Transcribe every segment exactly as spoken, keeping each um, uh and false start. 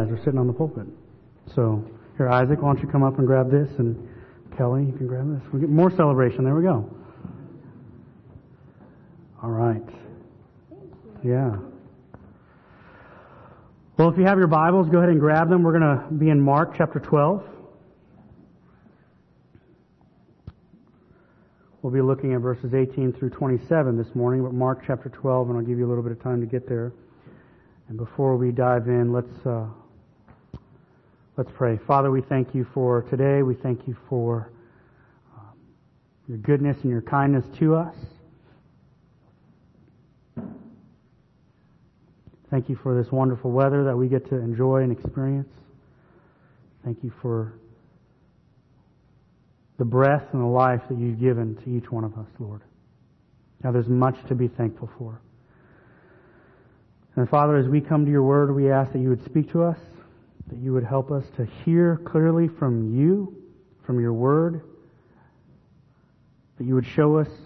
guys are sitting on the pulpit. So, here, Isaac, why don't you come up and grab this, and Kelly, you can grab this. We get more celebration. There we go. All right. Yeah. Well, if you have your Bibles, go ahead and grab them. We're going to be in Mark chapter twelve. We'll be looking at verses eighteen through twenty-seven this morning, but Mark chapter twelve, and I'll give you a little bit of time to get there. And before we dive in, let's uh, let's pray. Father, we thank you for today. We thank you for um, your goodness and your kindness to us. Thank you for this wonderful weather that we get to enjoy and experience. Thank you for the breath and the life that you've given to each one of us, Lord. Now, there's much to be thankful for. And Father, as we come to your word, we ask that you would speak to us, that you would help us to hear clearly from you, from your word, that you would show us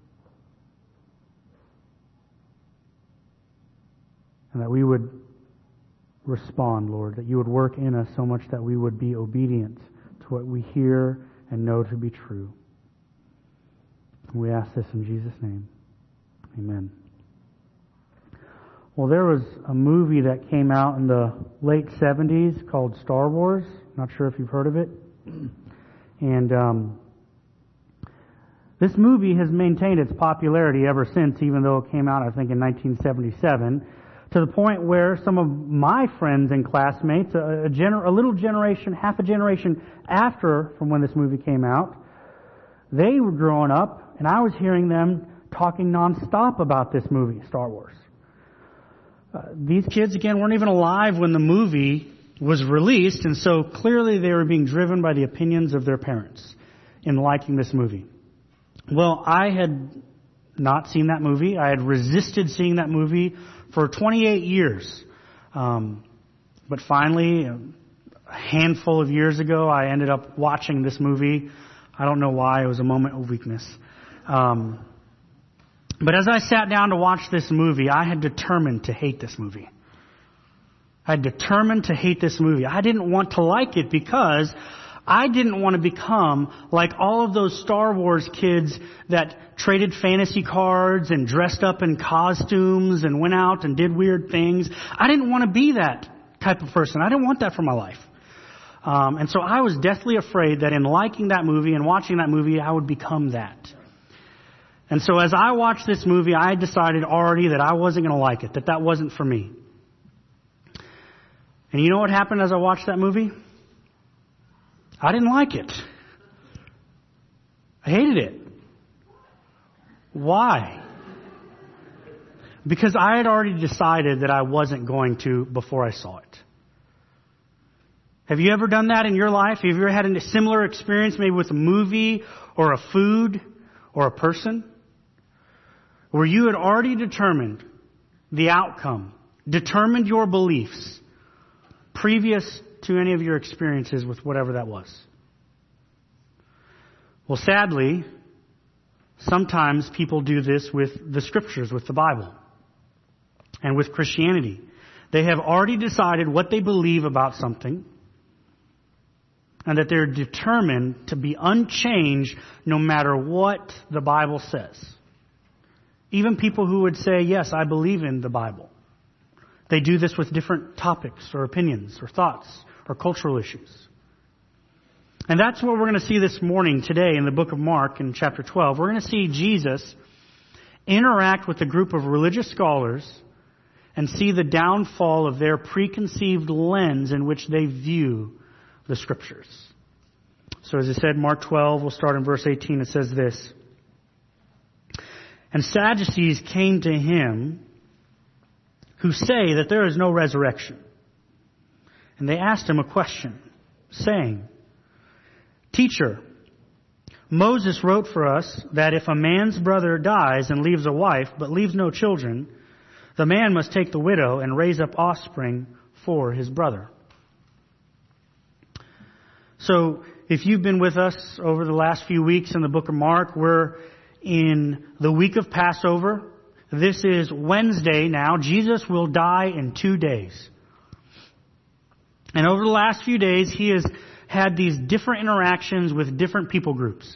and that we would respond, Lord, that you would work in us so much that we would be obedient to what we hear and know to be true. And we ask this in Jesus' name. Amen. Well, there was a movie that came out in the late seventies called Star Wars. Not sure if you've heard of it. And um, this movie has maintained its popularity ever since, even though it came out, I think, in nineteen seventy-seven, to the point where some of my friends and classmates, a, a, gener- a little generation, half a generation after from when this movie came out, they were growing up, and I was hearing them talking nonstop about this movie, Star Wars. Uh, these kids, again, weren't even alive when the movie was released, and so clearly they were being driven by the opinions of their parents in liking this movie. Well, I had not seen that movie. I had resisted seeing that movie for twenty-eight years. Um, but finally, a handful of years ago, I ended up watching this movie. I don't know why. It was a moment of weakness. Um, but as I sat down to watch this movie, I had determined to hate this movie. I had determined to hate this movie. I didn't want to like it because I didn't want to become like all of those Star Wars kids that traded fantasy cards and dressed up in costumes and went out and did weird things. I didn't want to be that type of person. I didn't want that for my life. Um, and so I was deathly afraid that in liking that movie and watching that movie, I would become that. And so as I watched this movie, I had decided already that I wasn't going to like it, that that wasn't for me. And you know what happened as I watched that movie? I didn't like it. I hated it. Why? Because I had already decided that I wasn't going to before I saw it. Have you ever done that in your life? Have you ever had a similar experience maybe with a movie or a food or a person? Where you had already determined the outcome, determined your beliefs previous to any of your experiences with whatever that was. Well, sadly, sometimes people do this with the Scriptures, with the Bible, and with Christianity. They have already decided what they believe about something, and that they're determined to be unchanged no matter what the Bible says. Even people who would say, yes, I believe in the Bible. They do this with different topics or opinions or thoughts or cultural issues. And that's what we're going to see this morning today in the book of Mark in chapter twelve. We're going to see Jesus interact with a group of religious scholars and see the downfall of their preconceived lens in which they view the Scriptures. So as I said, Mark twelve, we'll start in verse eighteen. It says this. And Sadducees came to him who say that there is no resurrection. And they asked him a question, saying, Teacher, Moses wrote for us that if a man's brother dies and leaves a wife but leaves no children, the man must take the widow and raise up offspring for his brother. So if you've been with us over the last few weeks in the book of Mark, we're in the week of Passover. This is Wednesday now. Jesus will die in two days. And over the last few days, he has had these different interactions with different people groups.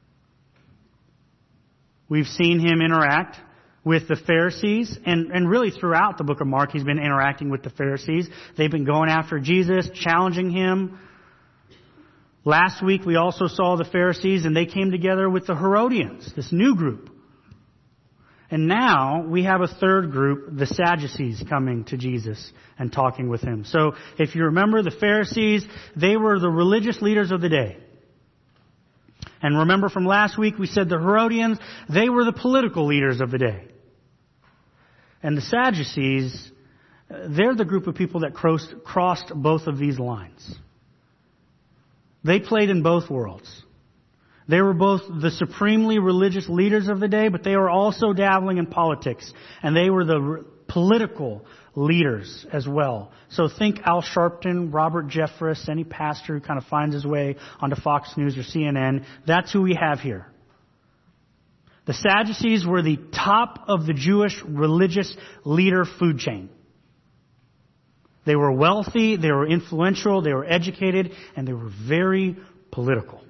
We've seen him interact with the Pharisees, and, and really throughout the book of Mark, he's been interacting with the Pharisees. They've been going after Jesus, challenging him. Last week, we also saw the Pharisees, and they came together with the Herodians, this new group. And now we have a third group, the Sadducees, coming to Jesus and talking with him. So if you remember, the Pharisees, they were the religious leaders of the day. And remember from last week, we said the Herodians, they were the political leaders of the day. And the Sadducees, they're the group of people that crossed, crossed both of these lines. They played in both worlds. They were both the supremely religious leaders of the day, but they were also dabbling in politics. And they were the re- political leaders as well. So think Al Sharpton, Robert Jeffress, any pastor who kind of finds his way onto Fox News or C N N. That's who we have here. The Sadducees were the top of the Jewish religious leader food chain. They were wealthy, they were influential, they were educated, and they were very political.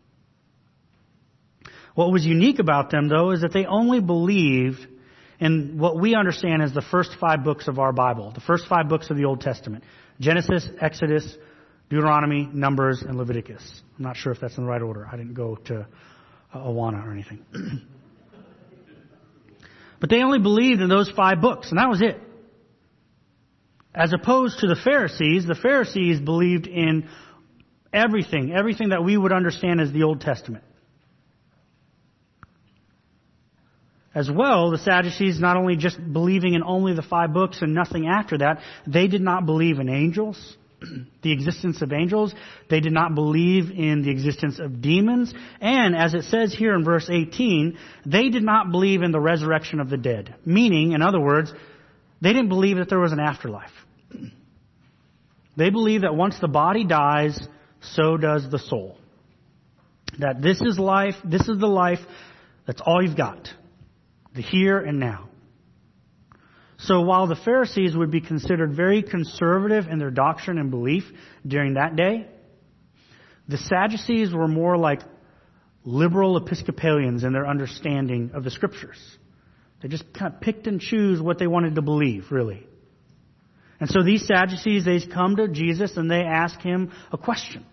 What was unique about them, though, is that they only believed in what we understand as the first five books of our Bible, the first five books of the Old Testament. Genesis, Exodus, Deuteronomy, Numbers, and Leviticus. I'm not sure if that's in the right order. I didn't go to Awana or anything. But they only believed in those five books, and that was it. As opposed to the Pharisees, the Pharisees believed in everything, everything that we would understand as the Old Testament. As well, the Sadducees not only just believing in only the five books and nothing after that, they did not believe in angels, the existence of angels. They did not believe in the existence of demons. And as it says here in verse eighteen, they did not believe in the resurrection of the dead. Meaning, in other words, they didn't believe that there was an afterlife. They believed that once the body dies, so does the soul. That this is life, this is the life, that's all you've got. The here and now. So while the Pharisees would be considered very conservative in their doctrine and belief during that day, the Sadducees were more like liberal Episcopalians in their understanding of the Scriptures. They just kind of picked and choose what they wanted to believe, really. And so these Sadducees, they come to Jesus and they ask him a question.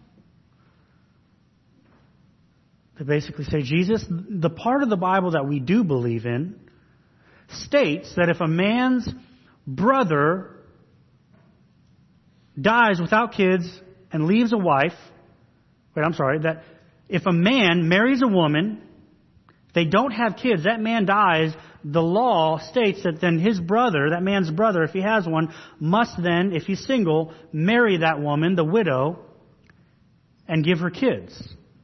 They basically say, Jesus, the part of the Bible that we do believe in states that if a man's brother dies without kids and leaves a wife, wait, I'm sorry, that if a man marries a woman, they don't have kids, that man dies, the law states that then his brother, that man's brother, if he has one, must then, if he's single, marry that woman, the widow, and give her kids.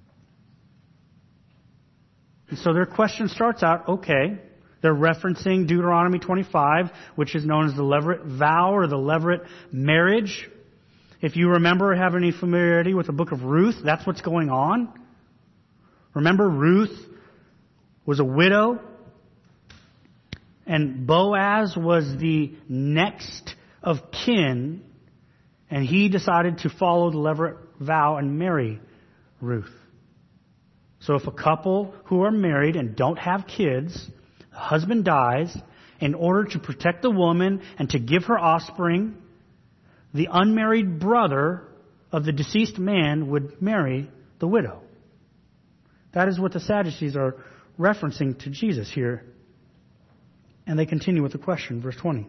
And so their question starts out, okay, they're referencing Deuteronomy twenty-five, which is known as the Levirate vow or the Levirate marriage. If you remember or have any familiarity with the book of Ruth, that's what's going on. Remember, Ruth was a widow, and Boaz was the next of kin, and he decided to follow the Levirate vow and marry Ruth. So if a couple who are married and don't have kids, the husband dies, in order to protect the woman and to give her offspring, the unmarried brother of the deceased man would marry the widow. That is what the Sadducees are referencing to Jesus here. And they continue with the question, verse twenty.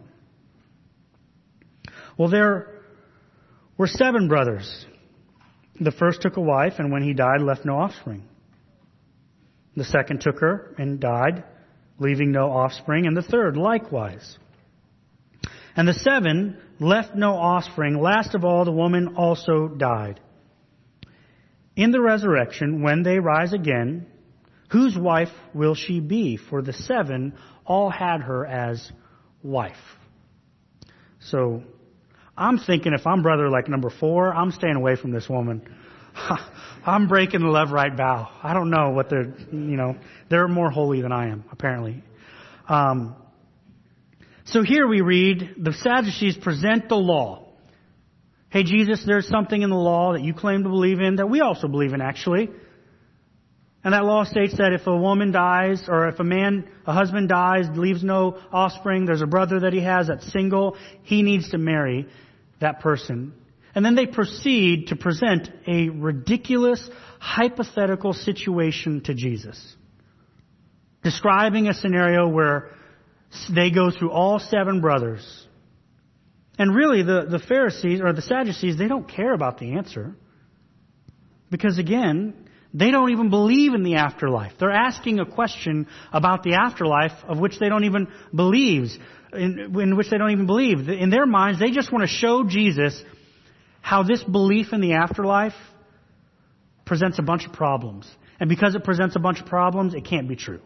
Well, there were seven brothers. The first took a wife, and when he died, left no offspring. The second took her and died, leaving no offspring, and the third likewise. And the seven left no offspring. Last of all, the woman also died. In the resurrection, when they rise again, whose wife will she be? For the seven all had her as wife. So, I'm thinking if I'm brother like number four, I'm staying away from this woman. I'm breaking the Levirate vow. I don't know what they're, you know, they're more holy than I am, apparently. Um, so here we read, the Sadducees present the law. Hey, Jesus, there's something in the law that you claim to believe in that we also believe in, actually. And that law states that if a woman dies, or if a man, a husband dies, leaves no offspring, there's a brother that he has that's single, he needs to marry that person. And then they proceed to present a ridiculous, hypothetical situation to Jesus, describing a scenario where they go through all seven brothers. And really, the, the Pharisees, or the Sadducees, they don't care about the answer. Because again, they don't even believe in the afterlife. They're asking a question about the afterlife of which they don't even believe, in, in which they don't even believe. In their minds, they just want to show Jesus how this belief in the afterlife presents a bunch of problems. And because it presents a bunch of problems, it can't be true.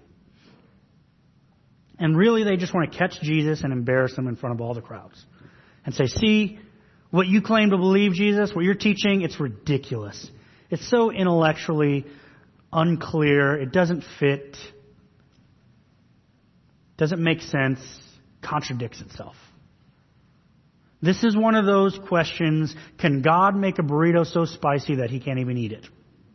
And really, they just want to catch Jesus and embarrass him in front of all the crowds. And say, see, what you claim to believe, Jesus, what you're teaching, it's ridiculous. It's so intellectually unclear. It doesn't fit. Doesn't make sense. Contradicts itself. This is one of those questions, can God make a burrito so spicy that he can't even eat it?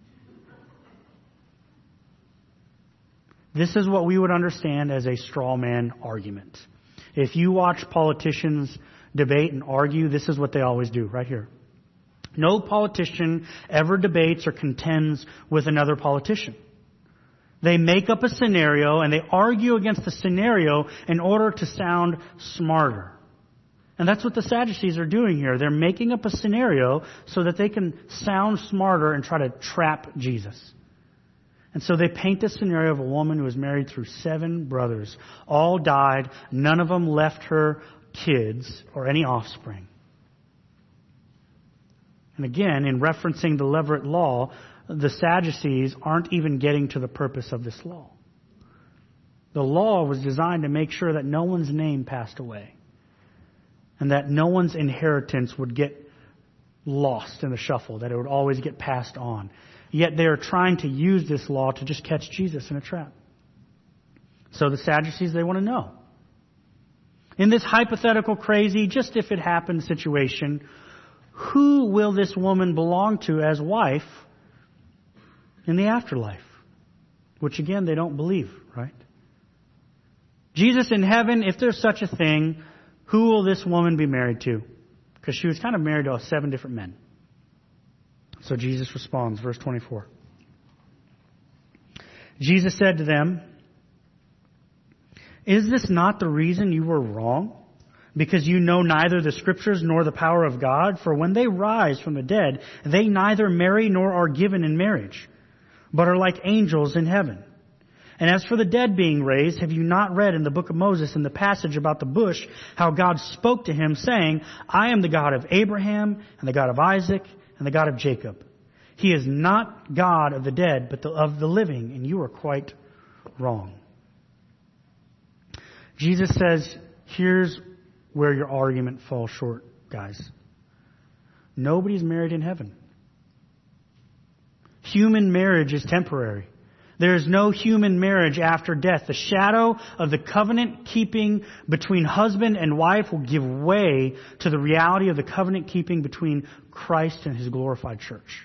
This is what we would understand as a straw man argument. If you watch politicians debate and argue, this is what they always do, right here. No politician ever debates or contends with another politician. They make up a scenario and they argue against the scenario in order to sound smarter. And that's what the Sadducees are doing here. They're making up a scenario so that they can sound smarter and try to trap Jesus. And so they paint this scenario of a woman who was married through seven brothers. All died. None of them left her kids or any offspring. And again, in referencing the Levirate law, the Sadducees aren't even getting to the purpose of this law. The law was designed to make sure that no one's name passed away and that no one's inheritance would get lost in the shuffle, that it would always get passed on. Yet they are trying to use this law to just catch Jesus in a trap. So the Sadducees, they want to know. In this hypothetical, crazy, just if it happened situation, who will this woman belong to as wife in the afterlife? Which again, they don't believe, right? Jesus in heaven, if there's such a thing, who will this woman be married to? Because she was kind of married to seven different men. So Jesus responds, verse twenty-four. Jesus said to them, "Is this not the reason you were wrong? Because you know neither the Scriptures nor the power of God? For when they rise from the dead, they neither marry nor are given in marriage, but are like angels in heaven. And as for the dead being raised, have you not read in the book of Moses in the passage about the bush, how God spoke to him, saying, I am the God of Abraham and the God of Isaac and the God of Jacob. He is not God of the dead, but the, of the living, and you are quite wrong." Jesus says, here's where your argument falls short, guys. Nobody's married in heaven. Human marriage is temporary. There is no human marriage after death. The shadow of the covenant keeping between husband and wife will give way to the reality of the covenant keeping between Christ and His glorified church.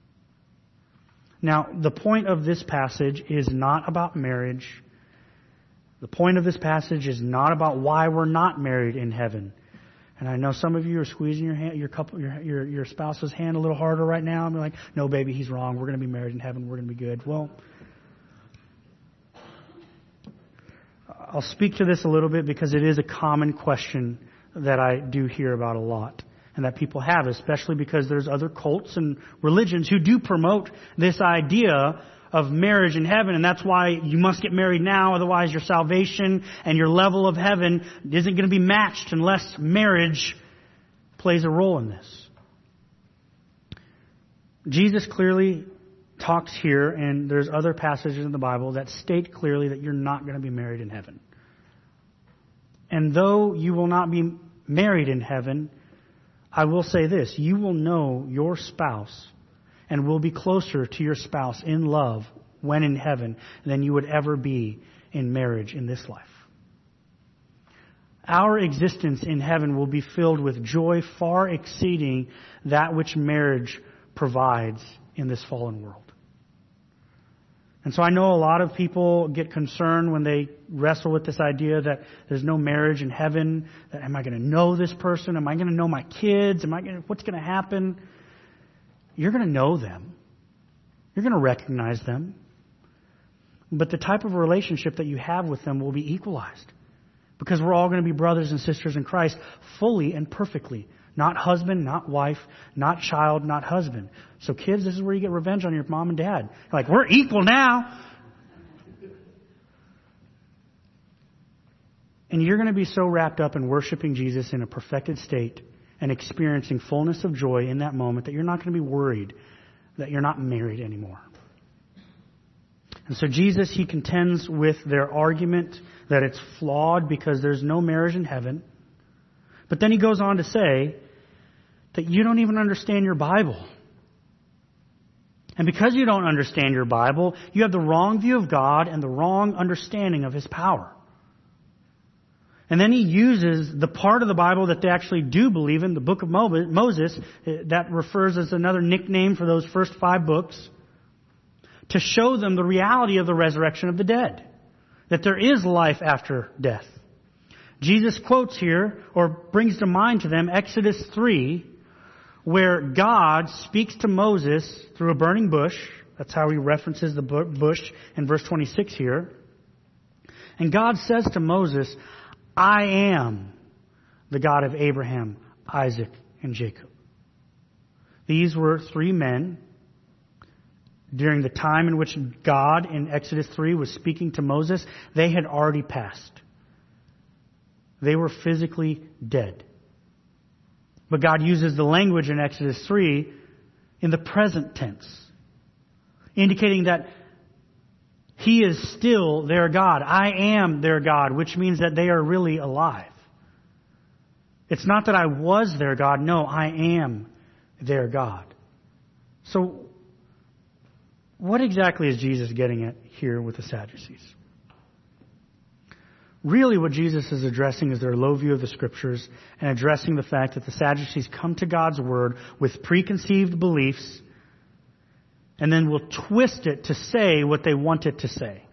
Now, the point of this passage is not about marriage. The point of this passage is not about why we're not married in heaven. And I know some of you are squeezing your hand, your couple, your, your, your spouse's hand a little harder right now. And you're like, no, baby, he's wrong. We're going to be married in heaven. We're going to be good. Well, I'll speak to this a little bit because it is a common question that I do hear about a lot and that people have, especially because there's other cults and religions who do promote this idea of marriage in heaven, and that's why you must get married now, otherwise your salvation and your level of heaven isn't going to be matched unless marriage plays a role in this. Jesus clearly talks here, and there's other passages in the Bible that state clearly that you're not going to be married in heaven. And though you will not be married in heaven, I will say this, you will know your spouse and will be closer to your spouse in love when in heaven than you would ever be in marriage in this life. Our existence in heaven will be filled with joy far exceeding that which marriage provides in this fallen world. And so I know a lot of people get concerned when they wrestle with this idea that there's no marriage in heaven. That am I going to know this person? Am I going to know my kids? Am I going to, what's going to happen? You're going to know them. You're going to recognize them. But the type of relationship that you have with them will be equalized. Because we're all going to be brothers and sisters in Christ fully and perfectly. Not husband, not wife, not child, not husband. So kids, this is where you get revenge on your mom and dad. Like, we're equal now. And you're going to be so wrapped up in worshiping Jesus in a perfected state and experiencing fullness of joy in that moment that you're not going to be worried that you're not married anymore. And so Jesus, he contends with their argument that it's flawed because there's no marriage in heaven. But then he goes on to say that you don't even understand your Bible. And because you don't understand your Bible, you have the wrong view of God and the wrong understanding of His power. And then he uses the part of the Bible that they actually do believe in, the book of Moses, that refers as another nickname for those first five books, to show them the reality of the resurrection of the dead. That there is life after death. Jesus quotes here, or brings to mind to them, Exodus three, where God speaks to Moses through a burning bush. That's how he references the bush in verse twenty-six here. And God says to Moses, I am the God of Abraham, Isaac, and Jacob. These were three men during the time in which God in Exodus three was speaking to Moses. They had already passed. They were physically dead. But God uses the language in Exodus three in the present tense, indicating that He is still their God. I am their God, which means that they are really alive. It's not that I was their God. No, I am their God. So, what exactly is Jesus getting at here with the Sadducees? Really what Jesus is addressing is their low view of the Scriptures and addressing the fact that the Sadducees come to God's Word with preconceived beliefs and then will twist it to say what they want it to say.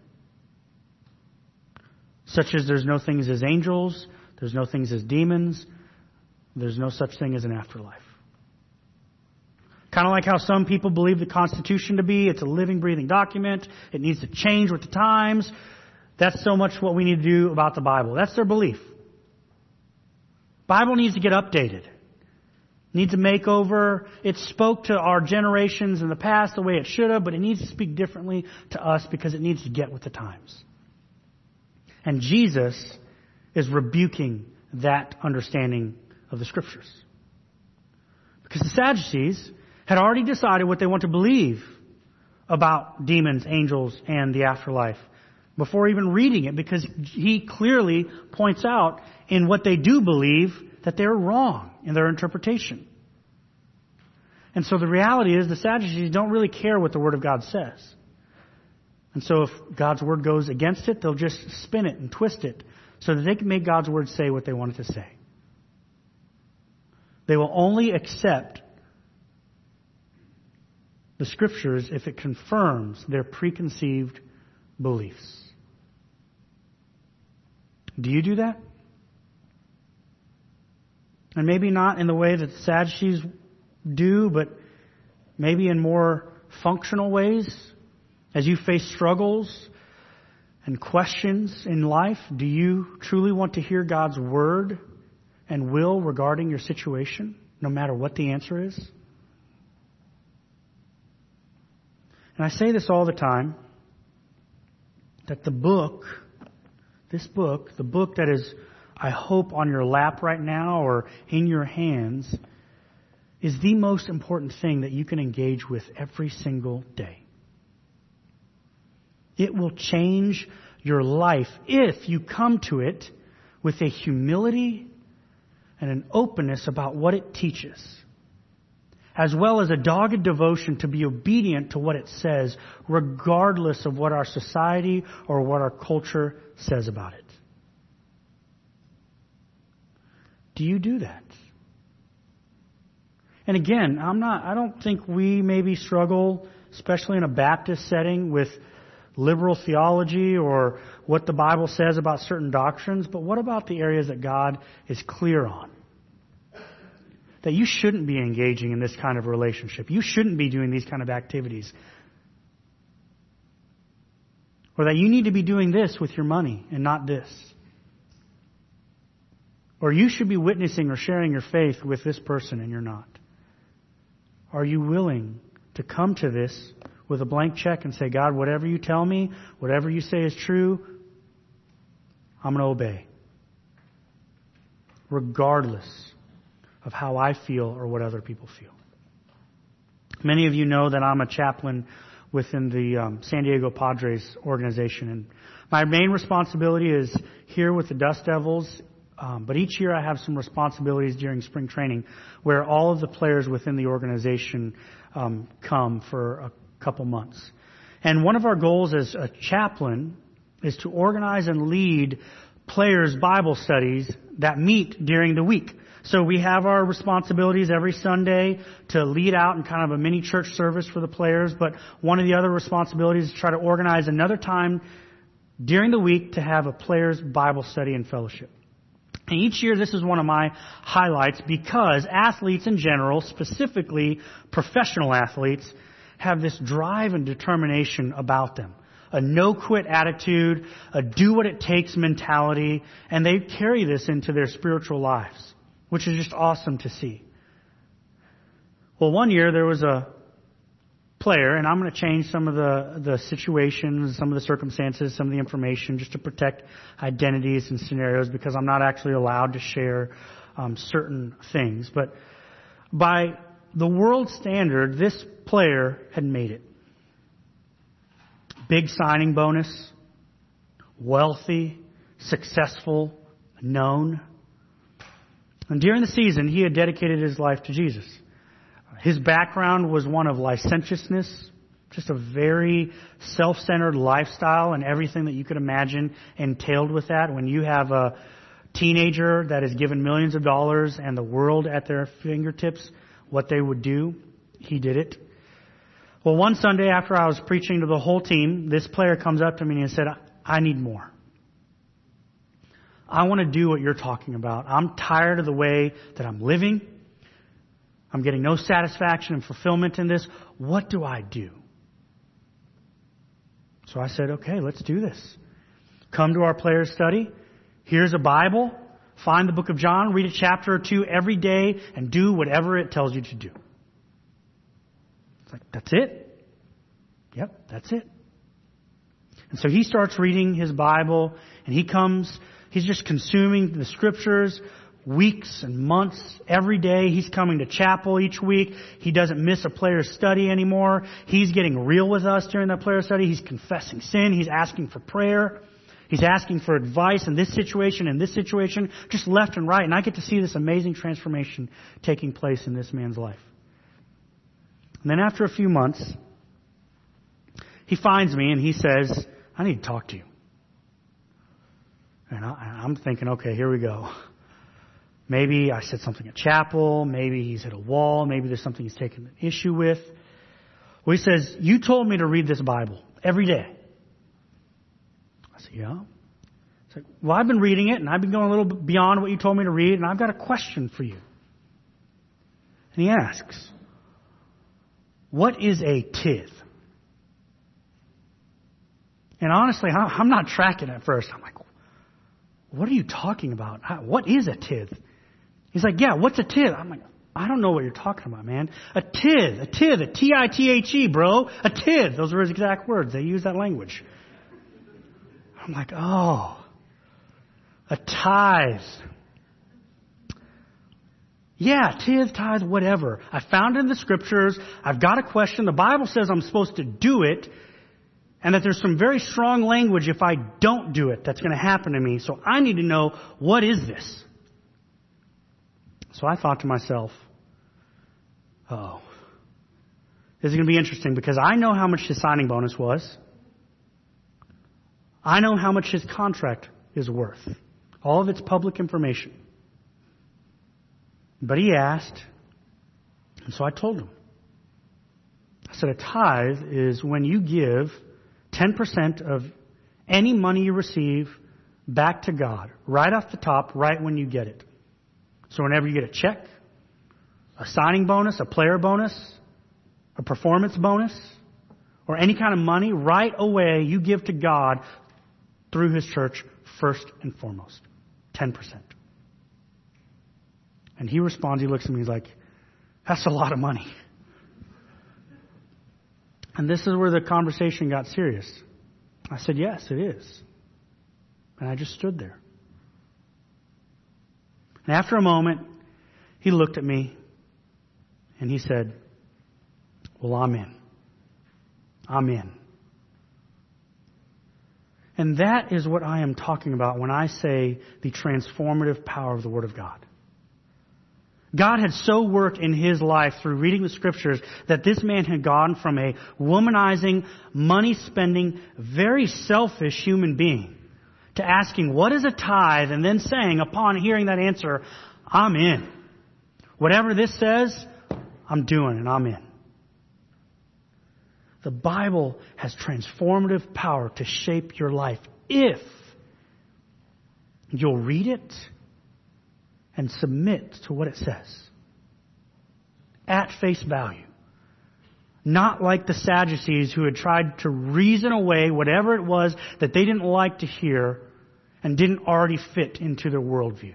Such as there's no things as angels, there's no things as demons, there's no such thing as an afterlife. Kind of like how some people believe the Constitution to be. It's a living, breathing document. It needs to change with the times. That's so much what we need to do about the Bible. That's their belief. Bible needs to get updated. Needs a makeover. It spoke to our generations in the past the way it should have, but it needs to speak differently to us because it needs to get with the times. And Jesus is rebuking that understanding of the Scriptures. Because the Sadducees had already decided what they want to believe about demons, angels, and the afterlife before even reading it, because he clearly points out in what they do believe that they're wrong in their interpretation. And so the reality is the Sadducees don't really care what the Word of God says. And so if God's Word goes against it, they'll just spin it and twist it so that they can make God's Word say what they want it to say. They will only accept the Scriptures if it confirms their preconceived beliefs. Do you do that? And maybe not in the way that the Sadducees do, but maybe in more functional ways. As you face struggles and questions in life, do you truly want to hear God's Word and will regarding your situation, no matter what the answer is? And I say this all the time, that the book, this book, the book that is, I hope, on your lap right now or in your hands, is the most important thing that you can engage with every single day. It will change your life if you come to it with a humility and an openness about what it teaches, as well as a dogged devotion to be obedient to what it says, regardless of what our society or what our culture says about it. Do you do that? And again, I'm not, I don't think we maybe struggle, especially in a Baptist setting, with liberal theology or what the Bible says about certain doctrines, but what about the areas that God is clear on? That you shouldn't be engaging in this kind of relationship. You shouldn't be doing these kind of activities. Or that you need to be doing this with your money and not this. Or you should be witnessing or sharing your faith with this person and you're not. Are you willing to come to this with a blank check and say, God, whatever you tell me, whatever you say is true, I'm going to obey. Regardless of how I feel or what other people feel. Many of you know that I'm a chaplain within the um, San Diego Padres organization. And my main responsibility is here with the Dust Devils. Um, but each year I have some responsibilities during spring training where all of the players within the organization um, come for a couple months. And one of our goals as a chaplain is to organize and lead players' Bible studies that meet during the week. So we have our responsibilities every Sunday to lead out in kind of a mini church service for the players. But one of the other responsibilities is to try to organize another time during the week to have a players' Bible study and fellowship. And each year, this is one of my highlights because athletes in general, specifically professional athletes, have this drive and determination about them. A no-quit attitude, a do-what-it-takes mentality, and they carry this into their spiritual lives, which is just awesome to see. Well, one year there was a player, and I'm going to change some of the, the situations, some of the circumstances, some of the information just to protect identities and scenarios because I'm not actually allowed to share um, certain things. But by the world standard, this player had made it. Big signing bonus, wealthy, successful, known. And during the season, he had dedicated his life to Jesus. His background was one of licentiousness, just a very self-centered lifestyle and everything that you could imagine entailed with that. When you have a teenager that is given millions of dollars and the world at their fingertips, what they would do, he did it. Well, one Sunday after I was preaching to the whole team, this player comes up to me and said, I need more. I want to do what you're talking about. I'm tired of the way that I'm living. I'm getting no satisfaction and fulfillment in this. What do I do? So I said, okay, let's do this. Come to our player study. Here's a Bible. Find the book of John. Read a chapter or two every day and do whatever it tells you to do. It's like, that's it? Yep, that's it. And so he starts reading his Bible and he comes, he's just consuming the scriptures weeks and months, every day. He's coming to chapel each week. He doesn't miss a player study anymore. He's getting real with us during that player study. He's confessing sin. He's asking for prayer. He's asking for advice in this situation and this situation, just left and right. And I get to see this amazing transformation taking place in this man's life. And then after a few months, he finds me and he says, I need to talk to you. And I, I'm thinking, okay, here we go. Maybe I said something at chapel. Maybe he's hit a wall. Maybe there's something he's taken an issue with. Well, he says, you told me to read this Bible every day. I said, yeah. He's like, well, I've been reading it, and I've been going a little bit beyond what you told me to read, and I've got a question for you. And he asks, what is a tithe? And honestly, I'm not tracking at first. I'm like, what are you talking about? What is a tithe? He's like, yeah, what's a tithe? I'm like, I don't know what you're talking about, man. A tithe, a tithe, a T I T H E, bro. A tithe. Those are his exact words. They use that language. I'm like, oh, a tithe. Yeah, tithe, tithe, whatever. I found it in the scriptures. I've got a question. The Bible says I'm supposed to do it. And that there's some very strong language if I don't do it that's going to happen to me. So I need to know, what is this? So I thought to myself, oh, this is going to be interesting because I know how much his signing bonus was. I know how much his contract is worth. All of it's public information. But he asked, and so I told him. I said, a tithe is when you give ten percent of any money you receive back to God, right off the top, right when you get it. So whenever you get a check, a signing bonus, a player bonus, a performance bonus, or any kind of money, right away you give to God through His church first and foremost. ten percent. And he responds, he looks at me, he's like, that's a lot of money. And this is where the conversation got serious. I said, yes, it is. And I just stood there. And after a moment, he looked at me and he said, well, I'm in. I'm in. And that is what I am talking about when I say the transformative power of the Word of God. God had so worked in his life through reading the Scriptures that this man had gone from a womanizing, money-spending, very selfish human being to asking, what is a tithe? And then saying, upon hearing that answer, I'm in. Whatever this says, I'm doing and I'm in. The Bible has transformative power to shape your life if you'll read it and submit to what it says. At face value. Not like the Sadducees who had tried to reason away whatever it was that they didn't like to hear and didn't already fit into their worldview.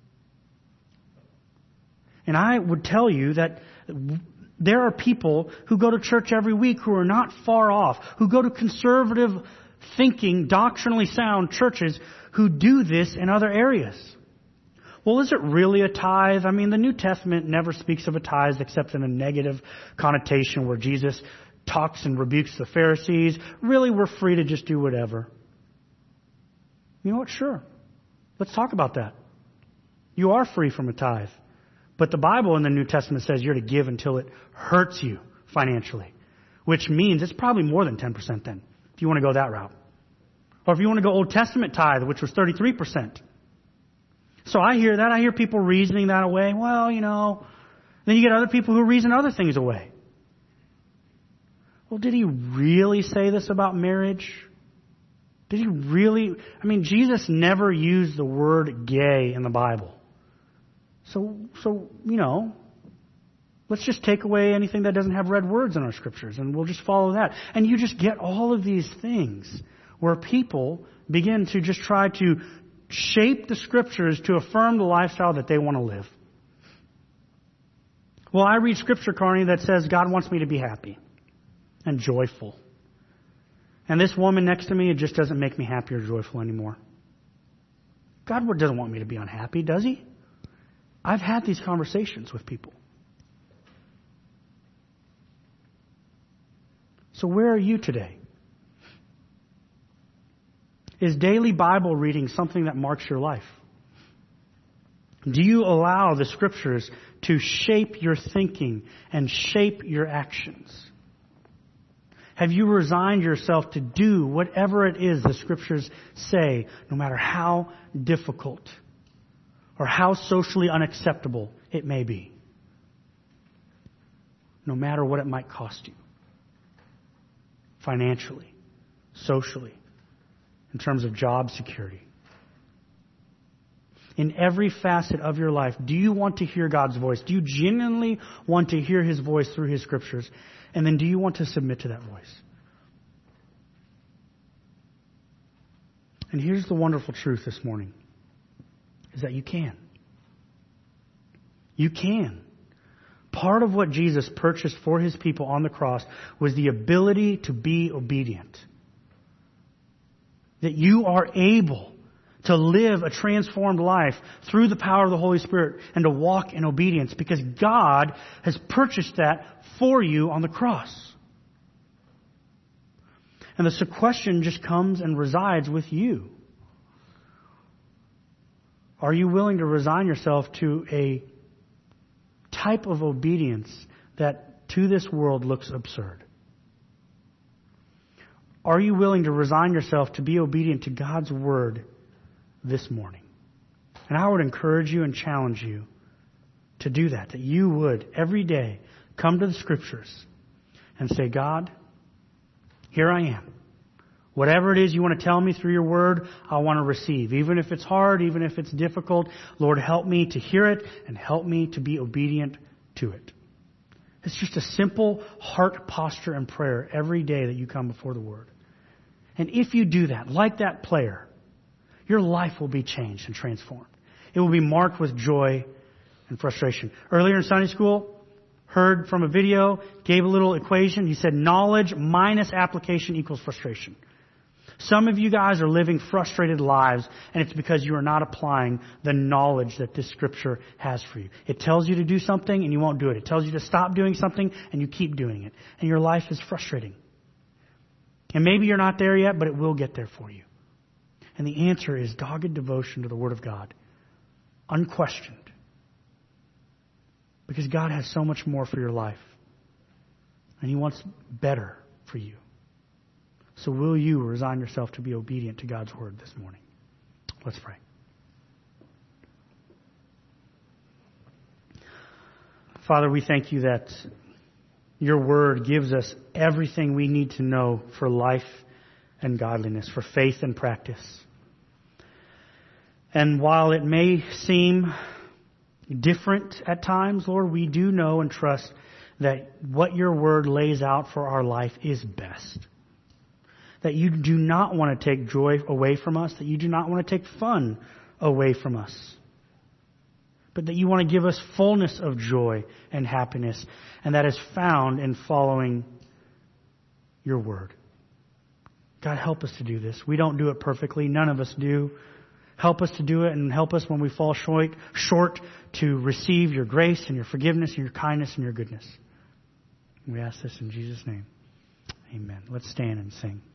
And I would tell you that there are people who go to church every week who are not far off, who go to conservative thinking, doctrinally sound churches who do this in other areas. Well, is it really a tithe? I mean, the New Testament never speaks of a tithe except in a negative connotation where Jesus talks and rebukes the Pharisees. Really, we're free to just do whatever. You know what? Sure. Let's talk about that. You are free from a tithe. But the Bible in the New Testament says you're to give until it hurts you financially. Which means it's probably more than ten percent then, if you want to go that route. Or if you want to go Old Testament tithe, which was thirty-three percent. So I hear that. I hear people reasoning that away. Well, you know. Then you get other people who reason other things away. Well, did he really say this about marriage? Did he really? I mean, Jesus never used the word gay in the Bible. So, so you know, let's just take away anything that doesn't have red words in our scriptures and we'll just follow that. And you just get all of these things where people begin to just try to shape the scriptures to affirm the lifestyle that they want to live. Well, I read scripture, Carney, that says God wants me to be happy and joyful. And this woman next to me, it just doesn't make me happy or joyful anymore. God doesn't want me to be unhappy, does He? I've had these conversations with people. So where are you today? Is daily Bible reading something that marks your life? Do you allow the Scriptures to shape your thinking and shape your actions? Have you resigned yourself to do whatever it is the Scriptures say, no matter how difficult or how socially unacceptable it may be? No matter what it might cost you. Financially, socially, in terms of job security. In every facet of your life, do you want to hear God's voice? Do you genuinely want to hear His voice through His Scriptures? And then do you want to submit to that voice? And here's the wonderful truth this morning, is that you can. You can. Part of what Jesus purchased for His people on the cross was the ability to be obedient. That you are able to live a transformed life through the power of the Holy Spirit and to walk in obedience because God has purchased that for you on the cross. And the question just comes and resides with you. Are you willing to resign yourself to a type of obedience that to this world looks absurd? Are you willing to resign yourself to be obedient to God's Word this morning? And I would encourage you and challenge you to do that, that you would every day come to the Scriptures and say, God, here I am. Whatever it is you want to tell me through your word, I want to receive. Even if it's hard, even if it's difficult, Lord, help me to hear it and help me to be obedient to it. It's just a simple heart posture and prayer every day that you come before the Word. And if you do that, like that player, your life will be changed and transformed. It will be marked with joy and frustration. Earlier in Sunday school, heard from a video, gave a little equation. He said knowledge minus application equals frustration. Some of you guys are living frustrated lives, and it's because you are not applying the knowledge that this Scripture has for you. It tells you to do something, and you won't do it. It tells you to stop doing something, and you keep doing it. And your life is frustrating. And maybe you're not there yet, but it will get there for you. And the answer is dogged devotion to the Word of God. Unquestioned. Because God has so much more for your life. And He wants better for you. So will you resign yourself to be obedient to God's Word this morning? Let's pray. Father, we thank you that your Word gives us everything we need to know for life and godliness, for faith and practice. And while it may seem different at times, Lord, we do know and trust that what your Word lays out for our life is best. That you do not want to take joy away from us, that you do not want to take fun away from us, but that you want to give us fullness of joy and happiness, and that is found in following your Word. God, help us to do this. We don't do it perfectly. None of us do. Help us to do it, and help us when we fall short, short to receive your grace and your forgiveness and your kindness and your goodness. We ask this in Jesus' name. Amen. Let's stand and sing.